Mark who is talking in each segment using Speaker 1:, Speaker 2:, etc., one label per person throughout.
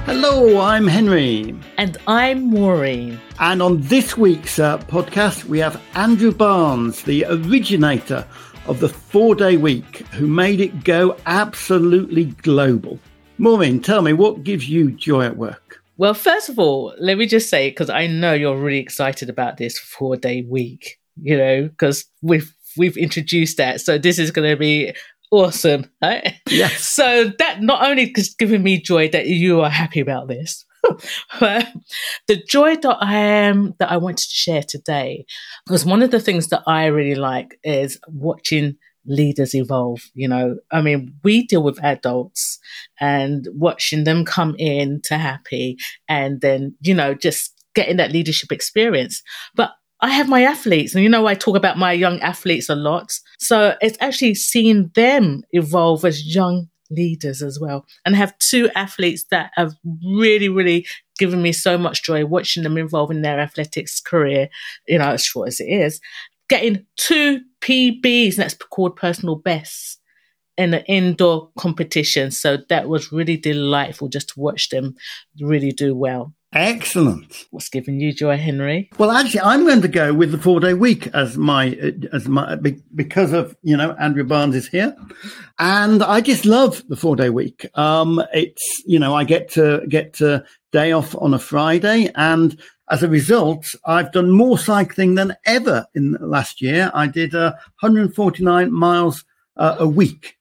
Speaker 1: Hello, I'm Henry.
Speaker 2: And I'm Maureen.
Speaker 1: And on this week's podcast, we have Andrew Barnes, the originator of the 4-day week, who made it go absolutely global. Maureen, tell me, what gives you joy at work?
Speaker 2: Well, first of all, let me just say, because I know you're really excited about this 4-day week, because we've introduced that. So this is going to be awesome, right?
Speaker 1: Yes.
Speaker 2: So that not only is giving me joy that you are happy about this, but the joy that I wanted to share today was one of the things that I really like is watching leaders evolve. We deal with adults and watching them come in to Happy and then, just getting that leadership experience. But I have my athletes, and I talk about my young athletes a lot. So it's actually seeing them evolve as young leaders as well. And I have 2 athletes that have really, really given me so much joy watching them evolve in their athletics career, as short as it is, getting 2 PBs, and that's called personal bests, in an indoor competition. So that was really delightful just to watch them really do well.
Speaker 1: Excellent.
Speaker 2: What's giving you joy, Henry?
Speaker 1: Well, actually, I'm going to go with the 4-day week as my because of Andrew Barnes is here, and I just love the 4-day week. It's I get to day off on a Friday, and as a result, I've done more cycling than ever in last year. I did 149 miles a week.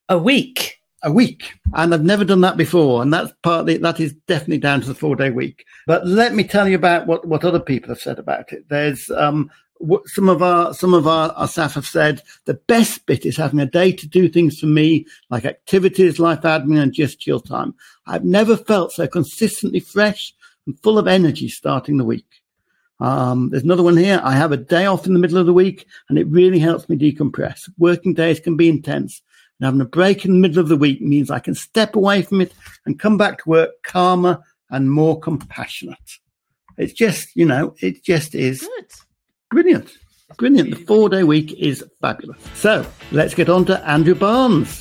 Speaker 1: A week. And I've never done that before. And that's that is definitely down to the 4-day week. But let me tell you about what other people have said about it. There's some of our staff have said the best bit is having a day to do things for me, like activities, life admin, and just chill time. I've never felt so consistently fresh and full of energy starting the week. There's another one here. I have a day off in the middle of the week, and it really helps me decompress. Working days can be intense. And having a break in the middle of the week means I can step away from it and come back to work calmer and more compassionate. It's just, it just is
Speaker 2: Good.
Speaker 1: Brilliant. Brilliant. The 4-day week is fabulous. So let's get on to Andrew Barnes.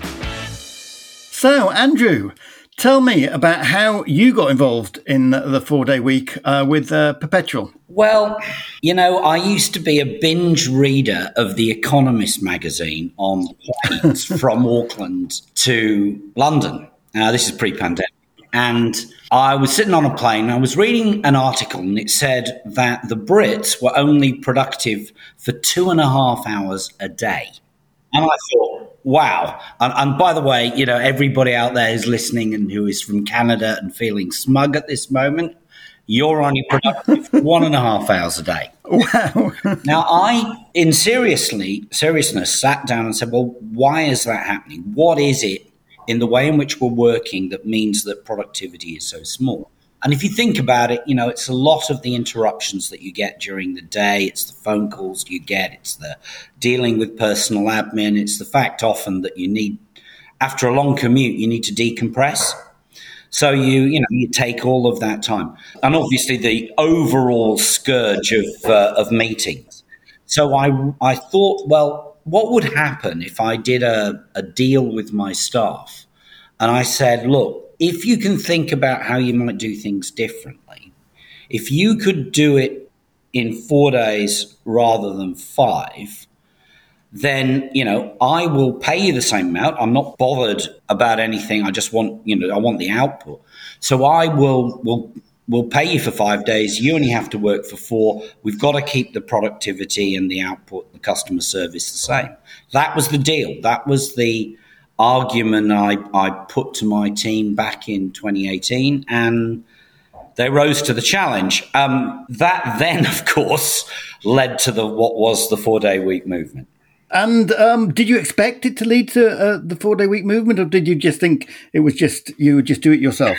Speaker 1: So, Andrew, tell me about how you got involved in the 4-day week with Perpetual.
Speaker 3: Well, I used to be a binge reader of The Economist magazine on planes from Auckland to London. Now, this is pre-pandemic. And I was sitting on a plane, and I was reading an article, and it said that the Brits were only productive for 2.5 hours a day. And I thought, wow. And by the way, everybody out there who's listening and who is from Canada and feeling smug at this moment, you're only productive for 1.5 hours a day.
Speaker 1: Wow.
Speaker 3: Now, I, in seriousness, sat down and said, well, why is that happening? What is it in the way in which we're working that means that productivity is so small? And if you think about it, it's a lot of the interruptions that you get during the day. It's the phone calls you get. It's the dealing with personal admin. It's the fact often that you need, after a long commute, you need to decompress. So you take all of that time. And obviously the overall scourge of meetings. So I thought, well, what would happen if I did a deal with my staff? And I said, look, if you can think about how you might do things differently, if you could do it in 4 days rather than 5, then, I will pay you the same amount. I'm not bothered about anything. I just want, I want the output. So I will pay you for 5 days. You only have to work for 4. We've got to keep the productivity and the output, the customer service the same. That was the deal. That was the argument I put to my team back in 2018, and they rose to the challenge. That then, of course, led to what was the 4-day week movement.
Speaker 1: And did you expect it to lead to the 4-day week movement, or did you just think it was just you would just do it yourself?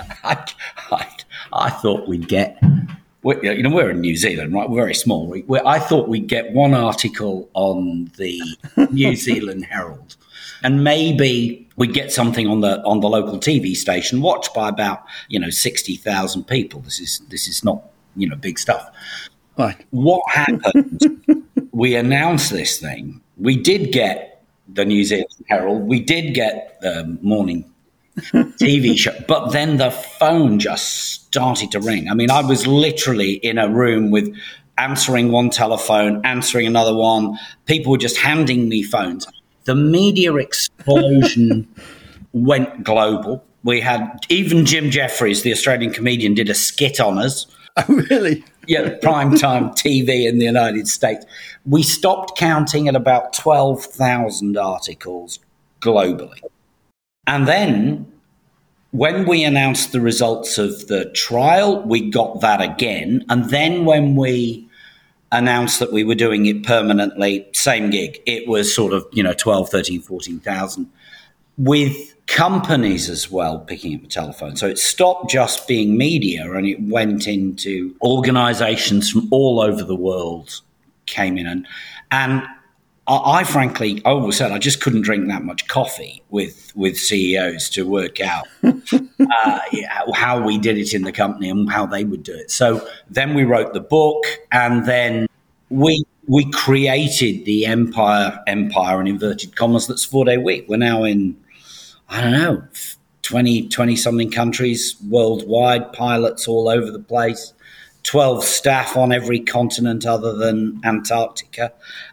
Speaker 3: I thought we'd get. We're in New Zealand, right? We're very small. I thought we'd get one article on the New Zealand Herald, and maybe we'd get something on the local TV station watched by about 60,000 people. This is not big stuff.
Speaker 1: Right.
Speaker 3: What happened? We announced this thing. We did get the New Zealand Herald. We did get the Morning TV show. But then the phone just started to ring. I mean, I was literally in a room with answering one telephone, answering another one. People were just handing me phones. The media explosion went global. We had even Jim Jeffries, the Australian comedian, did a skit on us.
Speaker 1: Oh, really?
Speaker 3: Yeah, primetime TV in the United States. We stopped counting at about 12,000 articles globally. And then when we announced the results of the trial, we got that again. And then when we announced that we were doing it permanently, same gig. It was sort of, 12, 13, 14,000 with companies as well picking up the telephone. So it stopped just being media and it went into organizations from all over the world came in. And I frankly, I always said I just couldn't drink that much coffee with CEOs to work out how we did it in the company and how they would do it. So then we wrote the book, and then we created the empire in inverted commas that's 4-day week. We're now in, 20-something countries worldwide, pilots all over the place. 12 staff on every continent other than Antarctica.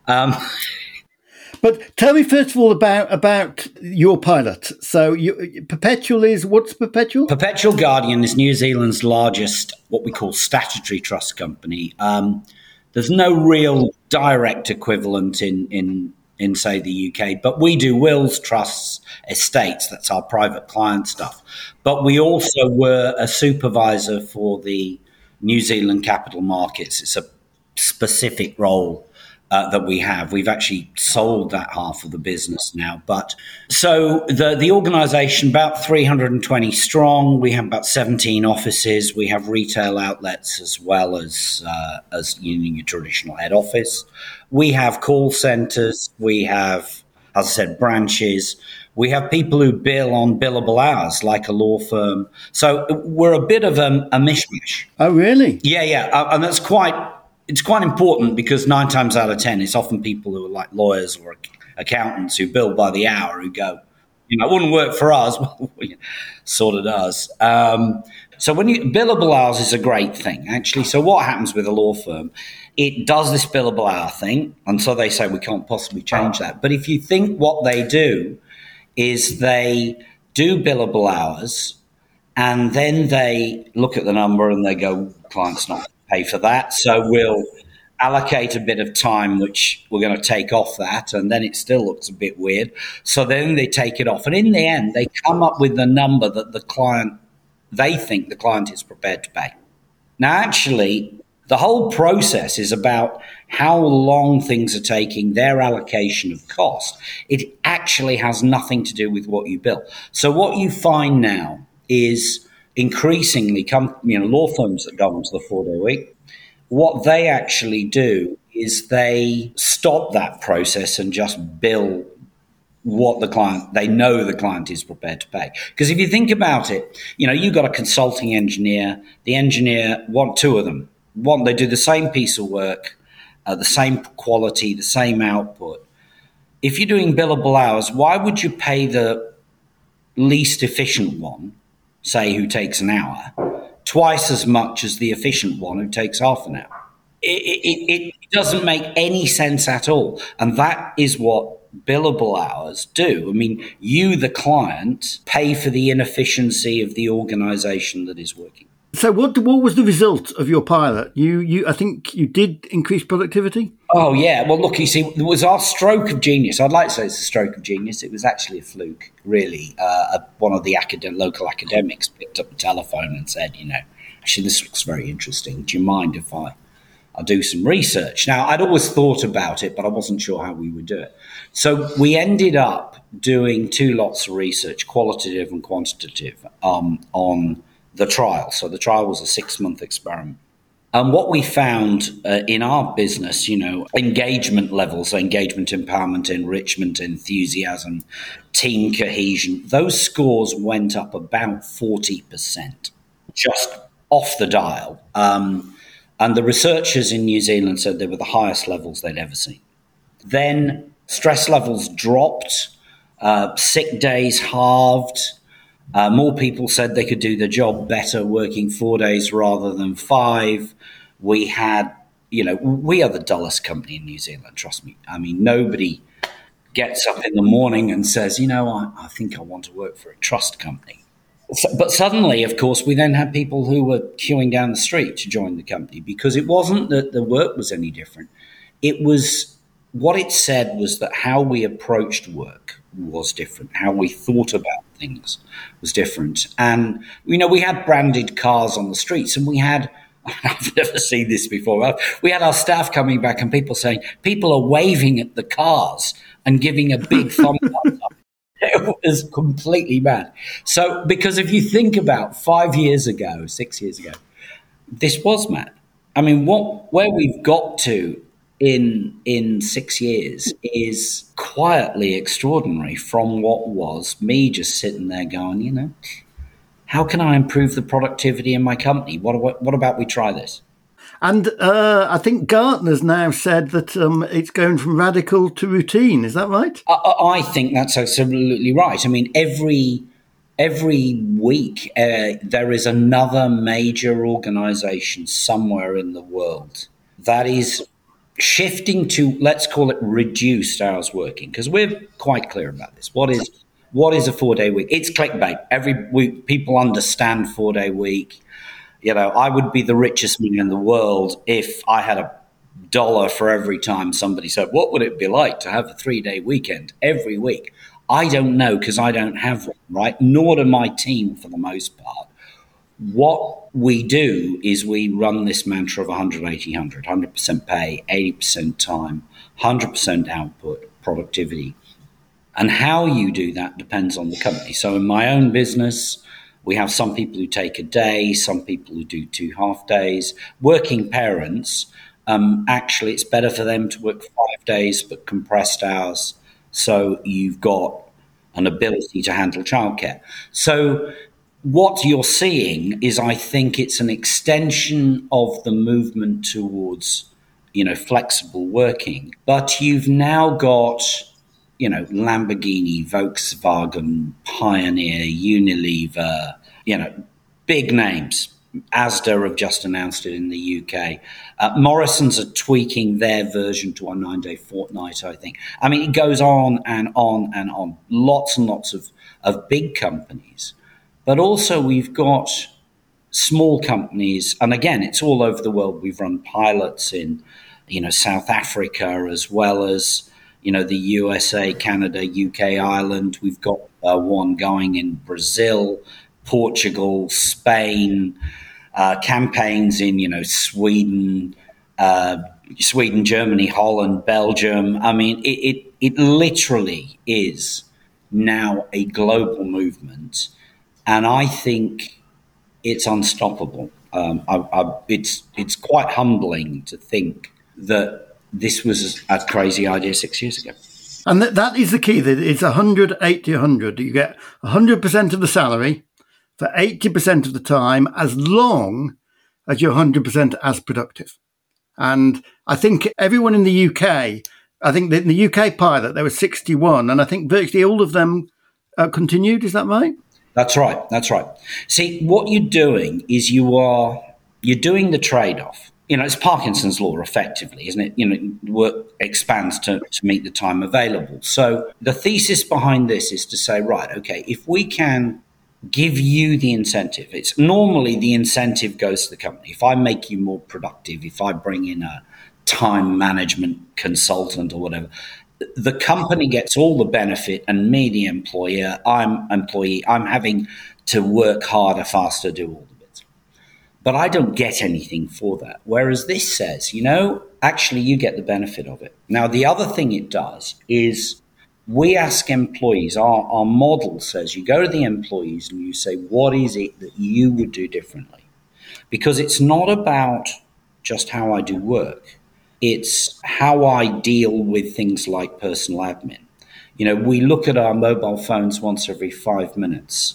Speaker 1: But tell me first of all about your pilot. So Perpetual what's Perpetual?
Speaker 3: Perpetual Guardian is New Zealand's largest, what we call statutory trust company. There's no real direct equivalent in say the UK, but we do wills, trusts, estates. That's our private client stuff. But we also were a supervisor for the New Zealand capital markets. It's a specific role that we have. We've actually sold that half of the business now. But so the organization, about 320 strong. We have about 17 offices. We have retail outlets as well as your traditional head office. We have call centers. We have, as I said, branches. We have people who bill on billable hours, like a law firm. So we're a bit of a mishmash.
Speaker 1: Oh, really?
Speaker 3: Yeah. And it's quite important because 9 times out of 10, it's often people who are like lawyers or accountants who bill by the hour who go, it wouldn't work for us. Well, it sort of does. So billable hours is a great thing, actually. So what happens with a law firm? It does this billable hour thing. And so they say we can't possibly change that. But if you think what they do is they do billable hours and then they look at the number and they go, client's not pay for that, so we'll allocate a bit of time which we're going to take off that, and then it still looks a bit weird, so then they take it off, and in the end they come up with the number that they think the client is prepared to pay. Now actually the whole process is about how long things are taking, their allocation of cost. It actually has nothing to do with what you bill. So what you find now is increasingly, law firms that go onto the 4-day week, what they actually do is they stop that process and just bill what they know the client is prepared to pay. Because if you think about it, you've got a consulting engineer, the engineer, two of them, they do the same piece of work, the same quality, the same output. If you're doing billable hours, why would you pay the least efficient one, say who takes an hour, twice as much as the efficient one who takes half an hour? It doesn't make any sense at all. And that is what billable hours do. I mean, you, the client, pay for the inefficiency of the organization that is working.
Speaker 1: So what was the result of your pilot? I think you did increase productivity?
Speaker 3: Oh, yeah. Well, look, you see, it was our stroke of genius. I'd like to say it's a stroke of genius. It was actually a fluke, really. One of the local academics picked up the telephone and said, actually, this looks very interesting. Do you mind if I'll do some research? Now, I'd always thought about it, but I wasn't sure how we would do it. So we ended up doing 2 lots of research, qualitative and quantitative, on the trial. So the trial was a 6-month experiment. And what we found in our business, engagement levels, engagement, empowerment, enrichment, enthusiasm, team cohesion, those scores went up about 40%, just off the dial. And the researchers in New Zealand said they were the highest levels they'd ever seen. Then stress levels dropped, sick days halved, More people said they could do the job better working 4 days rather than 5. We had, we are the dullest company in New Zealand, trust me. I mean, nobody gets up in the morning and says, I think I want to work for a trust company. But suddenly, of course, we then had people who were queuing down the street to join the company, because it wasn't that the work was any different. It was, what it said was that how we approached work was different. How we thought about things was different. And, we had branded cars on the streets, and we had, I've never seen this before, we had our staff coming back and people are waving at the cars and giving a big thumbs up. It was completely mad. So, because if you think about 6 years ago, this was mad. I mean, where we've got to in 6 years is quietly extraordinary from what was me just sitting there going, how can I improve the productivity in my company? What about we try this?
Speaker 1: And I think Gartner's now said that it's going from radical to routine. Is that right?
Speaker 3: I think that's absolutely right. I mean, every week there is another major organization somewhere in the world that is shifting to, let's call it, reduced hours working, because we're quite clear about this. What is a 4-day week? It's clickbait. Every week people understand 4-day week. I would be the richest man in the world if I had $1 for every time somebody said, what would it be like to have a 3-day weekend every week? I don't know, because I don't have one, right? Nor do my team, for the most part. What we do is we run this mantra of 180-100, 100% pay, 80% time, 100% output, productivity. And how you do that depends on the company. So in my own business, we have some people who take a day, some people who do 2 half days. Working parents, actually, it's better for them to work 5 days but compressed hours, so you've got an ability to handle childcare. So what you're seeing is, I think it's an extension of the movement towards, flexible working. But you've now got, Lamborghini, Volkswagen, Pioneer, Unilever, big names. Asda have just announced it in the UK. Morrison's are tweaking their version to a 9-day fortnight, I think. I mean, it goes on and on and on. Lots and lots of big companies. But also we've got small companies. And again, it's all over the world. We've run pilots in, South Africa, as well as, the USA, Canada, UK, Ireland. We've got one going in Brazil, Portugal, Spain, campaigns in, Sweden, Germany, Holland, Belgium. I mean, it literally is now a global movement, and I think it's unstoppable. It's quite humbling to think that this was a crazy idea 6 years ago.
Speaker 1: And that is the key. That it's 180-100. You get 100% of the salary for 80% of the time, as long as you're 100% as productive. And I think everyone in the UK, I think in the UK pilot, there were 61, and I think virtually all of them continued. Is that right?
Speaker 3: That's right. See, what you're doing is you're doing the trade-off. It's Parkinson's law, effectively, isn't it? Work expands to meet the time available. So the thesis behind this is to say, right, okay, if we can give you the incentive, it's normally the incentive goes to the company. If I make you more productive, if I bring in a time management consultant or whatever, the company gets all the benefit, and me, the employer, I'm having to work harder, faster, do all the bits. But I don't get anything for that. Whereas this says, actually you get the benefit of it. Now, the other thing it does is we ask employees, our model says you go to the employees and you say, what is it that you would do differently? Because it's not about just how I do work. It's how I deal with things like personal admin. We look at our mobile phones once every 5 minutes.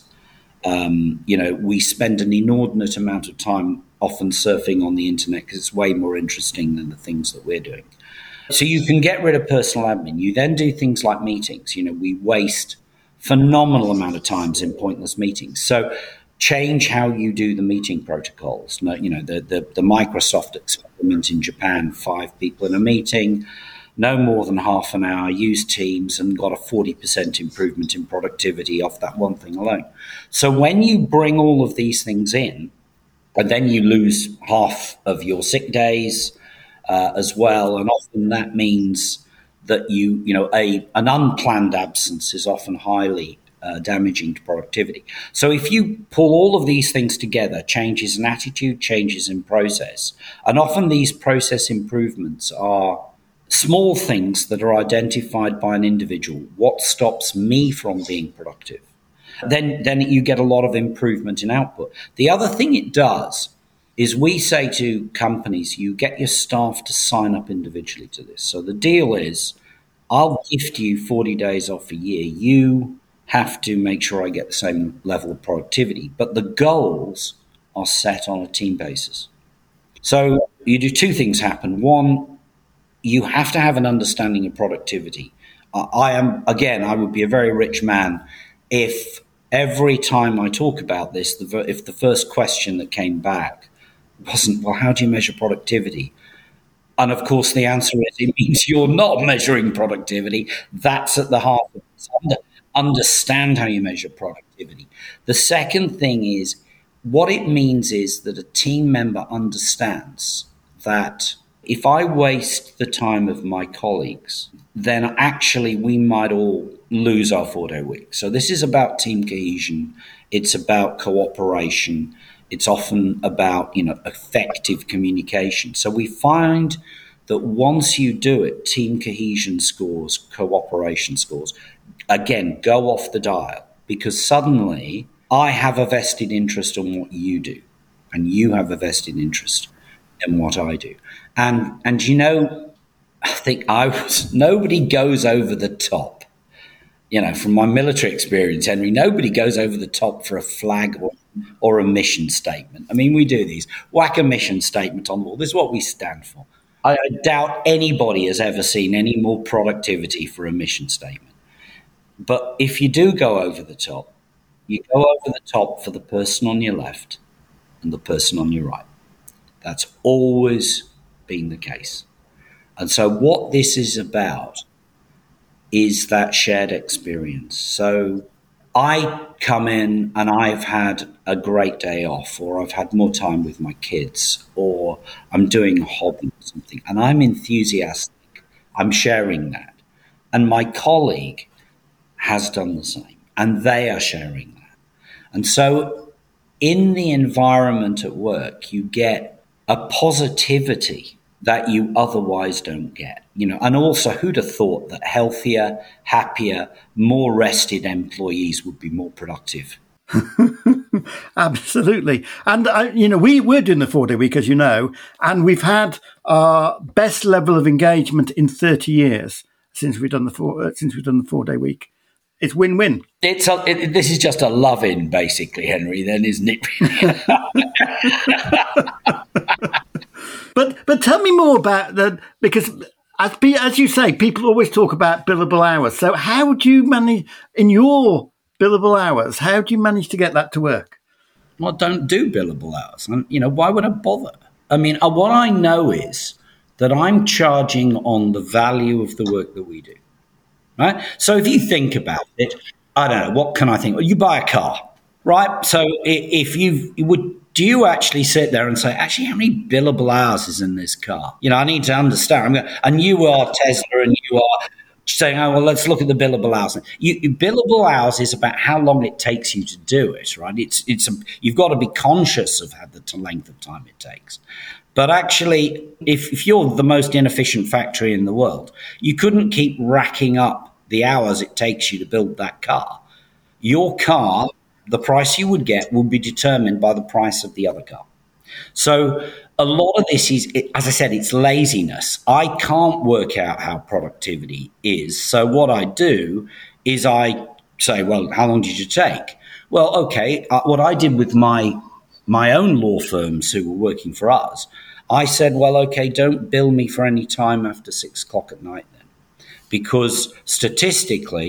Speaker 3: We spend an inordinate amount of time often surfing on the internet because it's way more interesting than the things that we're doing. So you can get rid of personal admin. You then do things like meetings. We waste phenomenal amount of times in pointless meetings. So change how you do the meeting protocols. The Microsoft experiment in Japan, 5 people in a meeting, no more than half an hour, use Teams, and got a 40% improvement in productivity off that one thing alone. So when you bring all of these things in, and then you lose half of your sick days as well, and often that means that an unplanned absence is often highly damaging to productivity. So if you pull all of these things together, changes in attitude, changes in process, and often these process improvements are small things that are identified by an individual. What stops me from being productive? Then you get a lot of improvement in output. The other thing it does is we say to companies, you get your staff to sign up individually to this. So the deal is, I'll gift you 40 days off a year. You have to make sure I get the same level of productivity. But the goals are set on a team basis. So you do 2 things happen. One, you have to have an understanding of productivity. I would be a very rich man if every time I talk about this, if the first question that came back wasn't, well, how do you measure productivity? And of course, the answer is it means you're not measuring productivity. That's at the heart of it. Understand how you measure productivity. The second thing is, what it means is that a team member understands that if I waste the time of my colleagues, then actually we might all lose our 4-day week. So this is about team cohesion. It's about cooperation. It's often about, effective communication. So we find that once you do it, team cohesion scores, cooperation scores, again, go off the dial, because suddenly I have a vested interest in what you do, and you have a vested interest in what I do. And I think nobody goes over the top. From my military experience, Henry, nobody goes over the top for a flag or a mission statement. I mean, we do these. Whack a mission statement on the wall. This is what we stand for. I doubt anybody has ever seen any more productivity for a mission statement. But if you do go over the top, you go over the top for the person on your left and the person on your right. That's always been the case. And so what this is about is that shared experience. So I come in and I've had a great day off, or I've had more time with my kids, or I'm doing a hobby or something, and I'm enthusiastic. I'm sharing that. And my colleague has done the same, and they are sharing that. And so in the environment at work, you get a positivity that you otherwise don't get. And also, who'd have thought that healthier, happier, more rested employees would be more productive?
Speaker 1: Absolutely. And, we're doing the 4-day week, as you know, and we've had our best level of engagement in 30 years since we've done the 4-day week. It's win-win.
Speaker 3: This is just a love-in, basically, Henry, then, isn't it?
Speaker 1: But tell me more about that, because as you say, people always talk about billable hours. So how do you manage in your billable hours? How do you manage to get that to work?
Speaker 3: Well, don't do billable hours. And, why would I bother? I mean, what I know is that I'm charging on the value of the work that we do. Right? So if you think about it, I don't know, what can I think? Well, you buy a car, right? So if do you actually sit there and say, actually, how many billable hours is in this car? I need to understand. And you are Tesla, and you are saying, oh, well, let's look at the billable hours. Billable hours is about how long it takes you to do it, right? You've got to be conscious of the length of time it takes. But actually, if you're the most inefficient factory in the world, you couldn't keep racking up the hours it takes you to build that car. Your car, the price you would get, would be determined by the price of the other car. So a lot of this is, as I said, it's laziness. I can't work out how productivity is. So what I do is I say, well, how long did you take? Well, okay, what I did with my own law firms who were working for us, I said, well, okay, don't bill me for any time after 6 o'clock at night then. Because statistically,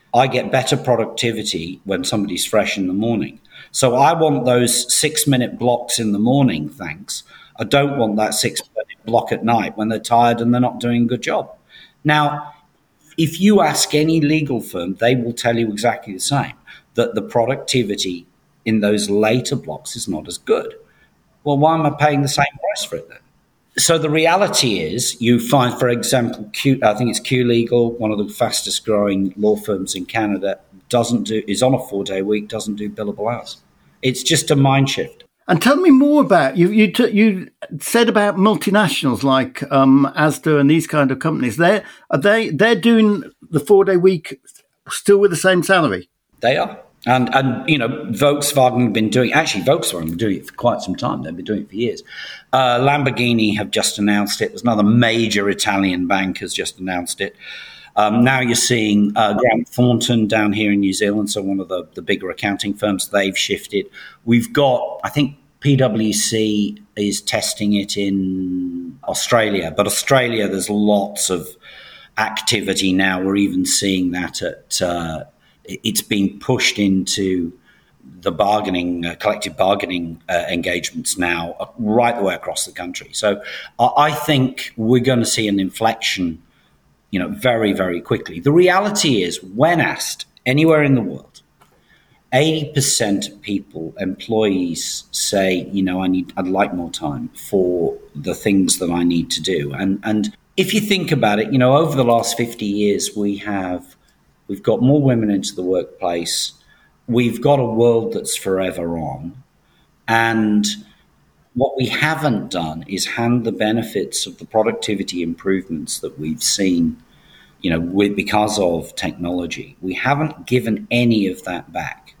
Speaker 3: I get better productivity when somebody's fresh in the morning. So I want those 6-minute blocks in the morning, thanks. I don't want that 6-minute block at night when they're tired and they're not doing a good job. Now, if you ask any legal firm, they will tell you exactly the same, that the productivity in those later blocks is not as good. Well, why am I paying the same price for it then? So the reality is you find, for example, I think it's Q Legal, one of the fastest growing law firms in Canada, is on a 4-day week, doesn't do billable hours. It's just a mind shift.
Speaker 1: And tell me more about you said about multinationals like Asda and these kind of companies. They're doing the 4-day week still with the same salary.
Speaker 3: They are. And Volkswagen have been doing it for quite some time. They've been doing it for years. Lamborghini have just announced it. There's another major Italian bank has just announced it. Now you're seeing Grant Thornton down here in New Zealand, so one of the bigger accounting firms, they've shifted. We've got, I think PwC is testing it in Australia, but Australia, there's lots of activity now. We're even seeing that it's being pushed into the collective bargaining engagements now right the way across the country. So I think we're going to see an inflection, very, very quickly. The reality is, when asked anywhere in the world, 80% of people, employees say, I'd like more time for the things that I need to do. And if you think about it, over the last 50 years, we've got more women into the workplace. We've got a world that's forever on. And what we haven't done is hand the benefits of the productivity improvements that we've seen, because of technology. We haven't given any of that back.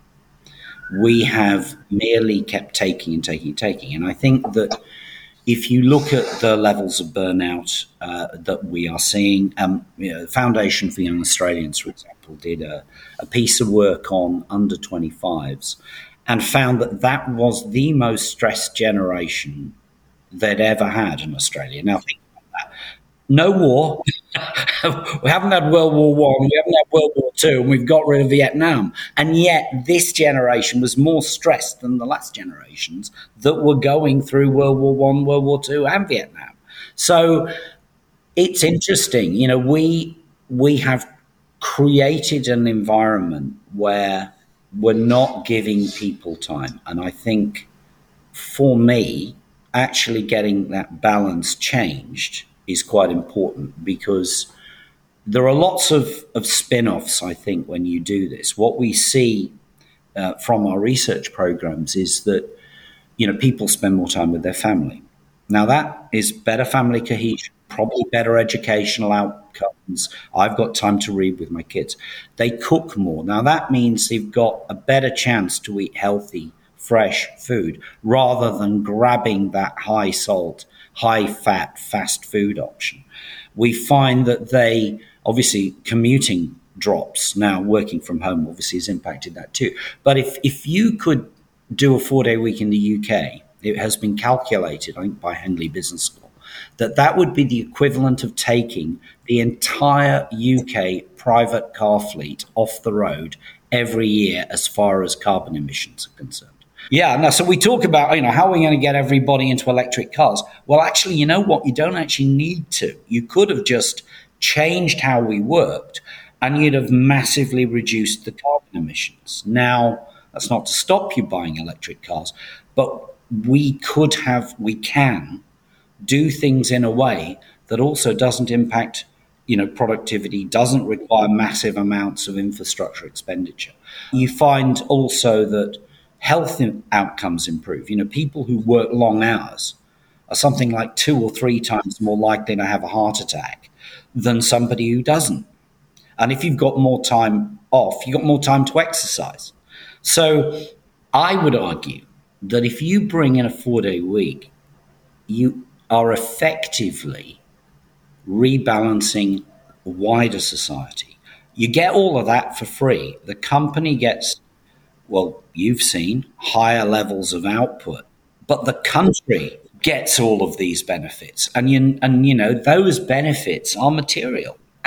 Speaker 3: We have merely kept taking and taking and taking. And I think that if you look at the levels of burnout that we are seeing, the Foundation for Young Australians, for example, did a piece of work on under 25s and found that was the most stressed generation they'd ever had in Australia. Now, think about that. No war. We haven't had World War I, we haven't had World War II, and we've got rid of Vietnam. And yet this generation was more stressed than the last generations that were going through World War I, World War II, and Vietnam. So it's interesting. We have created an environment where we're not giving people time. And I think, for me, actually getting that balance changed is quite important, because there are lots of spin-offs, I think, when you do this. What we see from our research programs is that, people spend more time with their family. Now, that is better family cohesion, probably better educational outcomes. I've got time to read with my kids. They cook more. Now, that means they've got a better chance to eat healthy, fresh food rather than grabbing that high salt, high fat, fast food option. We find that obviously commuting drops. Now, working from home obviously has impacted that too. But if you could do a 4-day week in the UK, it has been calculated, I think, by Henley Business School, that would be the equivalent of taking the entire UK private car fleet off the road every year as far as carbon emissions are concerned. Yeah, no, so we talk about, how are we going to get everybody into electric cars? Well, actually, you know what? You don't actually need to. You could have just changed how we worked and you'd have massively reduced the carbon emissions. Now, that's not to stop you buying electric cars, but we can do things in a way that also doesn't impact, productivity, doesn't require massive amounts of infrastructure expenditure. You find also that health outcomes improve. People who work long hours are something like 2 or 3 times more likely to have a heart attack than somebody who doesn't. And if you've got more time off, you've got more time to exercise. So I would argue that if you bring in a 4-day week, you are effectively rebalancing wider society. You get all of that for free. The company gets, well, you've seen higher levels of output, but the country gets all of these benefits. And those benefits are material.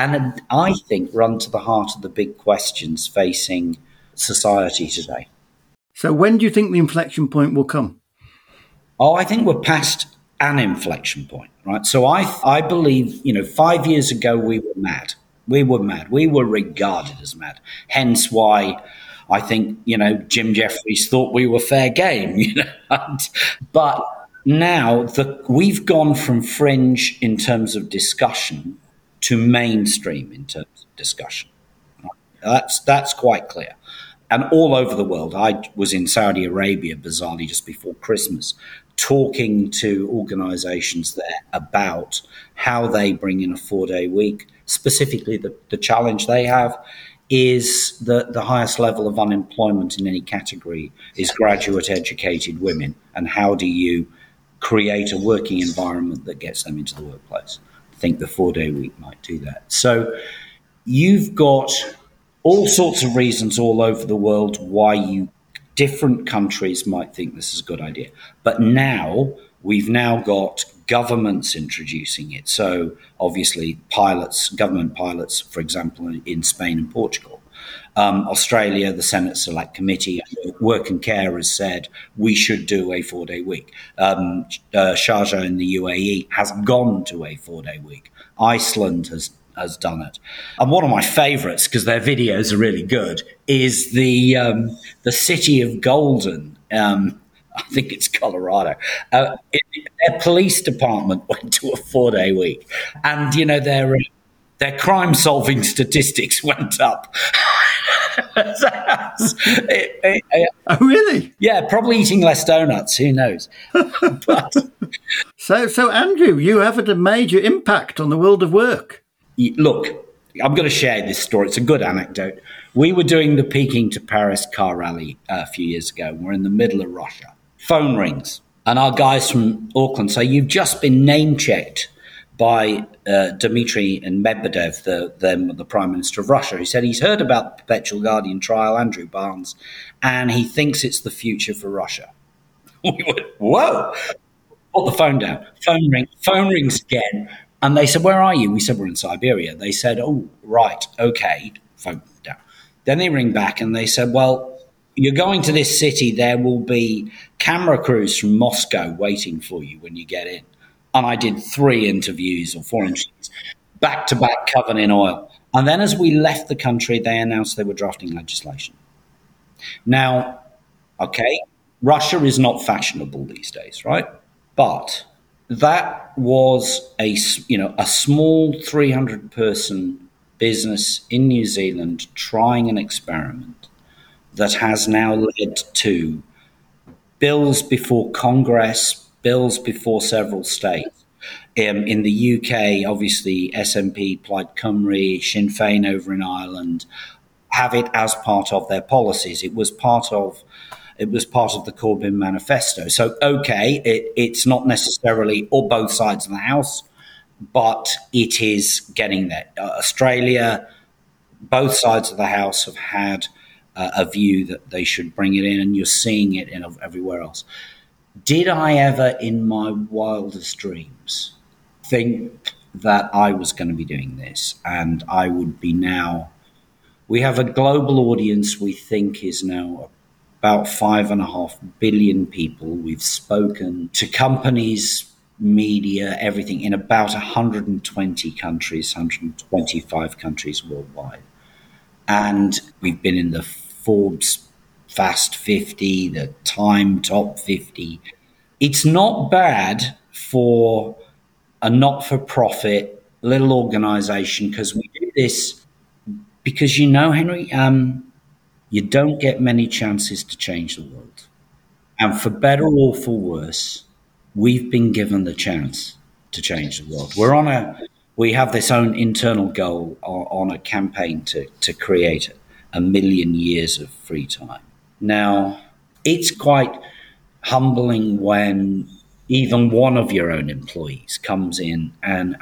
Speaker 3: and I think run to the heart of the big questions facing society today.
Speaker 1: So when do you think the inflection point will come?
Speaker 3: Oh, I think we're past an inflection point, right? So I believe, 5 years ago we were mad. We were mad. We were regarded as mad. Hence why I think, Jim Jeffries thought we were fair game, But now we've gone from fringe in terms of discussion to mainstream in terms of discussion. That's quite clear. And all over the world. I was in Saudi Arabia, bizarrely, just before Christmas, talking to organizations there about how they bring in a 4-day week. Specifically, the challenge they have is that the highest level of unemployment in any category is graduate educated women. And how do you create a working environment that gets them into the workplace? I think the 4-day week might do that. So you've got all sorts of reasons all over the world why different countries might think this is a good idea. But we've now got governments introducing it. So obviously government pilots, for example, in Spain and Portugal. Australia, the Senate Select Committee, Work and Care has said we should do a 4-day week. Sharjah in the UAE has gone to a 4-day week. Iceland has done it. And one of my favorites, because their videos are really good, is the city of Golden. I think it's Colorado. Their police department went to a 4-day week, and their crime-solving statistics went up.
Speaker 1: Oh, really?
Speaker 3: Yeah, probably eating less donuts. Who knows? But,
Speaker 1: So Andrew, you have had a major impact on the world of work.
Speaker 3: Look, I'm going to share this story. It's a good anecdote. We were doing the Peking to Paris car rally a few years ago, and we're in the middle of Russia. Phone rings, and our guys from Auckland say, you've just been name-checked by Dmitry Medvedev, the Prime Minister of Russia. He said he's heard about the Perpetual Guardian trial, Andrew Barnes, and he thinks it's the future for Russia. We went, whoa! Put the phone down. Phone rings again. And they said, where are you? We said, we're in Siberia. They said, oh, right, okay, phone down. Then they ring back and they said, well, you're going to this city. There will be camera crews from Moscow waiting for you when you get in. And I did 3 interviews or 4 interviews, back-to-back, covered in oil. And then as we left the country, they announced they were drafting legislation. Now, okay, Russia is not fashionable these days, right? But that was a small 300-person business in New Zealand trying an experiment that has now led to bills before Congress, bills before several states. In the UK, obviously, SNP, Plaid Cymru, Sinn Féin over in Ireland have it as part of their policies. It was part of the Corbyn manifesto. So, okay, it's not necessarily or both sides of the house, but it is getting there. Australia, both sides of the house have had a view that they should bring it in, and you're seeing it everywhere else. Did I ever, in my wildest dreams, think that I was going to be doing this and I would be now? We have a global audience we think is now about 5.5 billion people. We've spoken to companies, media, everything in about 120 countries, 125 countries worldwide. And we've been in the Forbes Fast 50, the Time Top 50. It's not bad for a not-for-profit little organization, because we do this because, Henry, you don't get many chances to change the world. And for better or for worse, we've been given the chance to change the world. We have this own internal goal on a campaign to create 1 million years of free time. Now, it's quite humbling when even one of your own employees comes in and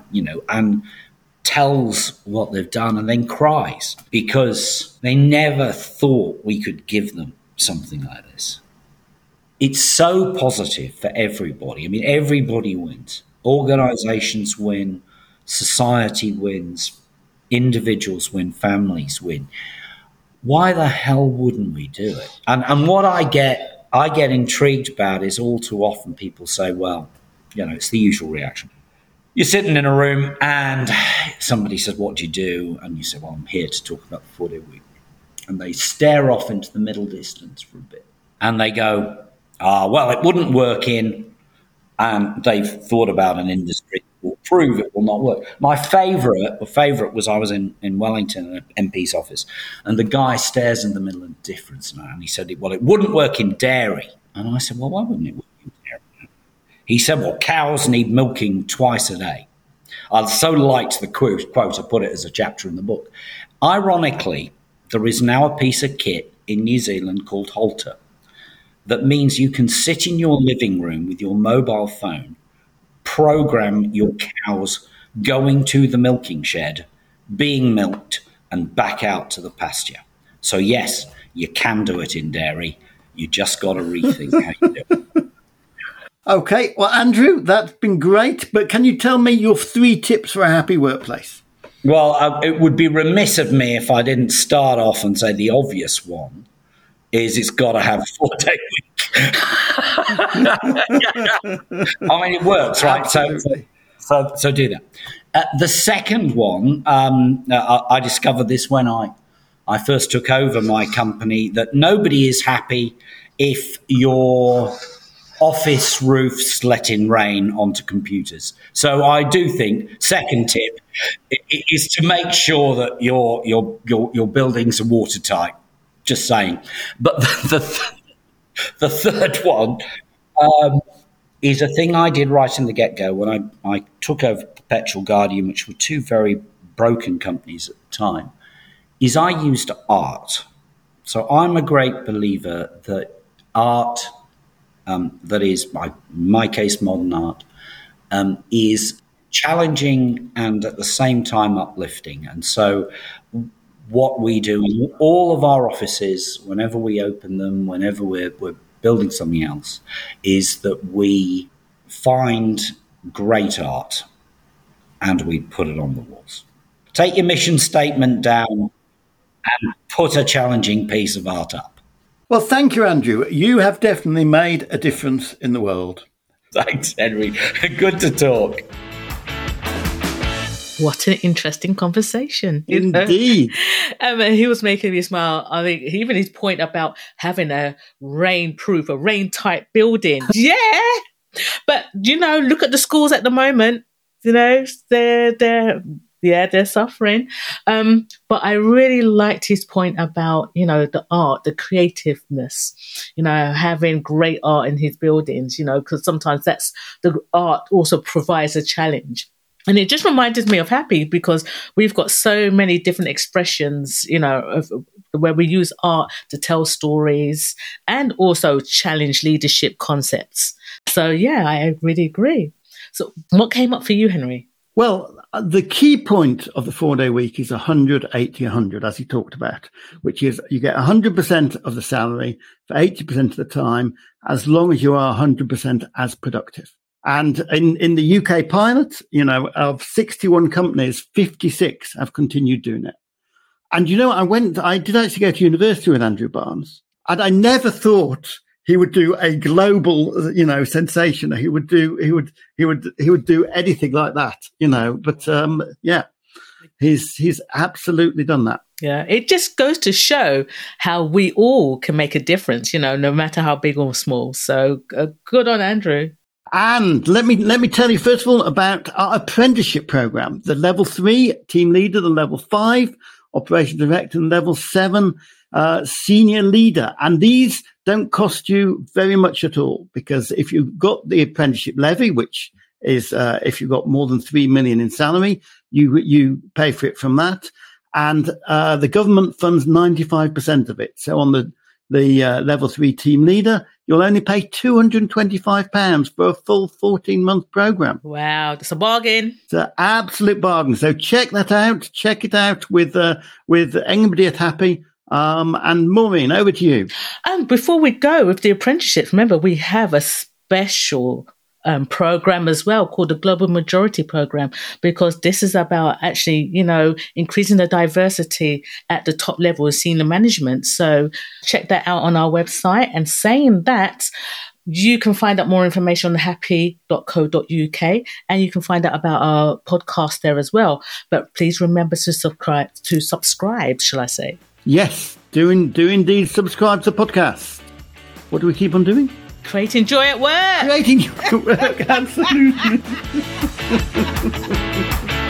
Speaker 3: tells what they've done and then cries because they never thought we could give them something like this. It's so positive for everybody. I mean, everybody wins. Organizations win. Society wins. individuals win, families win. Why the hell wouldn't we do it? And what I get intrigued about is all too often people say, well, it's the usual reaction. You're sitting in a room and somebody says, what do you do? And you say, well, I'm here to talk about the 4-day week. And they stare off into the middle distance for a bit. And they go, well, it wouldn't work and they've thought about an industry that will prove it will not work. My favourite was I was in Wellington at an MP's office, and the guy stares in the middle of difference now, and he said, well, it wouldn't work in dairy. And I said, well, why wouldn't it work in dairy? He said, well, cows need milking twice a day. I so liked the quote, I put it as a chapter in the book. Ironically, there is now a piece of kit in New Zealand called Halter that means you can sit in your living room with your mobile phone, program your cows going to the milking shed, being milked, and back out to the pasture. So yes, you can do it in dairy. You just got to rethink how you do it.
Speaker 1: Okay, well, Andrew, that's been great. But can you tell me your 3 tips for a happy workplace?
Speaker 3: Well, it would be remiss of me if I didn't start off and say the obvious one is it's got to have a 4-day week. I mean, it works, right? So do that. The second one, I discovered this when I first took over my company, that nobody is happy if your office roofs let in rain onto computers. So I do think second tip is to make sure that your buildings are watertight. Just saying. But the third one is a thing I did right in the get-go when I took over Perpetual Guardian, which were 2 very broken companies at the time, is I used art. So I'm a great believer that art, that is, in my case, modern art, is challenging and at the same time uplifting. And so what we do in all of our offices, whenever we open them, whenever we're building something else, is that we find great art and we put it on the walls. Take your mission statement down and put a challenging piece of art up.
Speaker 1: Well, thank you, Andrew. You have definitely made a difference in the world.
Speaker 3: Thanks, Henry. Good to talk.
Speaker 2: What an interesting conversation.
Speaker 1: Indeed.
Speaker 2: He was making me smile. I think even his point about having a rain-proof, a rain-tight building. Yeah. But, look at the schools at the moment. They're suffering. But I really liked his point about, the art, the creativeness, having great art in his buildings, because sometimes the art also provides a challenge. And it just reminded me of Happy because we've got so many different expressions, of where we use art to tell stories and also challenge leadership concepts. So, yeah, I really agree. So what came up for you, Henry?
Speaker 1: Well, the key point of the 4-day week is 100, 80, 100, as he talked about, which is you get 100% of the salary for 80% of the time, as long as you are 100% as productive. And in the UK pilot, of 61 companies, 56 have continued doing it. And, I did actually go to university with Andrew Barnes, and I never thought he would do a global, sensation. He would do anything like that, but, he's absolutely done that.
Speaker 2: Yeah, it just goes to show how we all can make a difference, no matter how big or small. So good on Andrew.
Speaker 1: And let me tell you, first of all, about our apprenticeship program, the level 3 team leader, the level 5 operation director, and level 7 senior leader. And these don't cost you very much at all, because if you've got the apprenticeship levy, which is if you've got more than 3 million in salary, you pay for it from that. And the government funds 95% of it. So on the level 3 team leader, you'll only pay £225 for a full 14-month program.
Speaker 2: Wow, that's a bargain.
Speaker 1: It's an absolute bargain. So check that out. Check it out with anybody at Happy. And Maureen, over to you.
Speaker 2: And before we go with the apprenticeships, remember we have a special program as well called the Global Majority Program, because this is about actually, increasing the diversity at the top level of senior management. So check that out on our website. And saying that, you can find out more information on happy.co.uk, and you can find out about our podcast there as well. But please remember to subscribe, shall I say?
Speaker 1: Yes, do indeed subscribe to podcasts. What do we keep on doing?
Speaker 2: Creating joy at work.
Speaker 1: Creating joy at work, absolutely.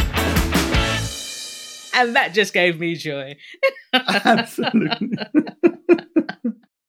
Speaker 2: And that just gave me joy.
Speaker 1: Absolutely.